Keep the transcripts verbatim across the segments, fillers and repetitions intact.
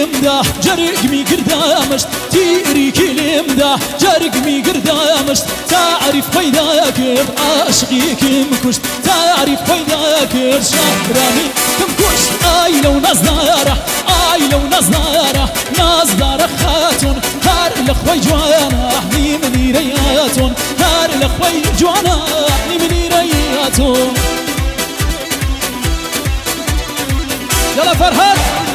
كلم دا جرق مي قردامشت تيري كلم دا جرق مي قردامشت تعرف فيداك بعاشقيك مكشت تعرف فيداك شهرامي كم كشت آي لو نزداره آي لو نزداره نزداره خاتون هار لخوي جوانا احني مني رياتون هار لخوي جوانا احني مني رياتون يلا فرحات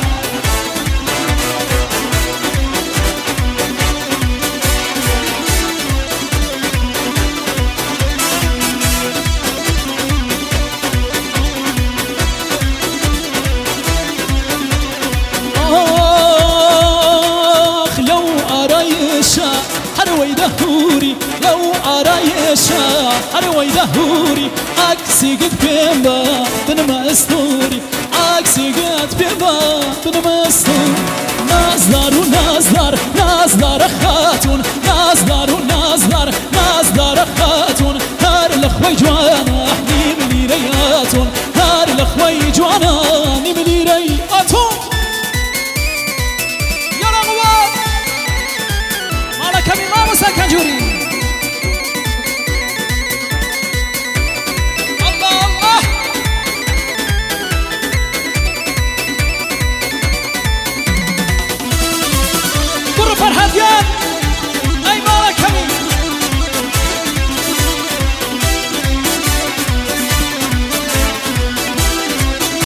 آخ لو أرايشا حروي دهوري لو أرايشا حروي دهوري عكسي قد بيمبا بنما استوري عكسي قد بيمبا بنما استوري نازدار ونازدار نازدار خاتون نازدار ونازدار نازدار خاتون هار لخوي جوانا احني مني رياتون هار لخوي جوانا